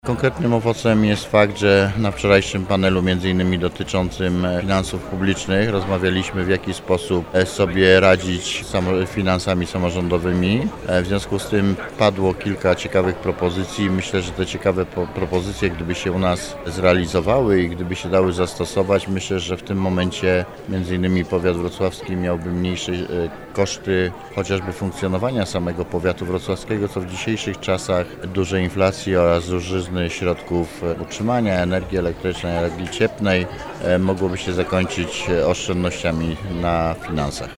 Konkretnym owocem jest fakt, że na wczorajszym panelu m.in. dotyczącym finansów publicznych rozmawialiśmy, w jaki sposób sobie radzić z finansami samorządowymi. W związku z tym padło kilka ciekawych propozycji. Myślę, że te ciekawe propozycje, gdyby się u nas zrealizowały i gdyby się dały zastosować, myślę, że w tym momencie m.in. powiat wrocławski miałby mniejsze koszty chociażby funkcjonowania samego powiatu wrocławskiego, co w dzisiejszych czasach dużej inflacji oraz drożyzny środków utrzymania energii elektrycznej, energii cieplnej mogłoby się zakończyć oszczędnościami na finansach.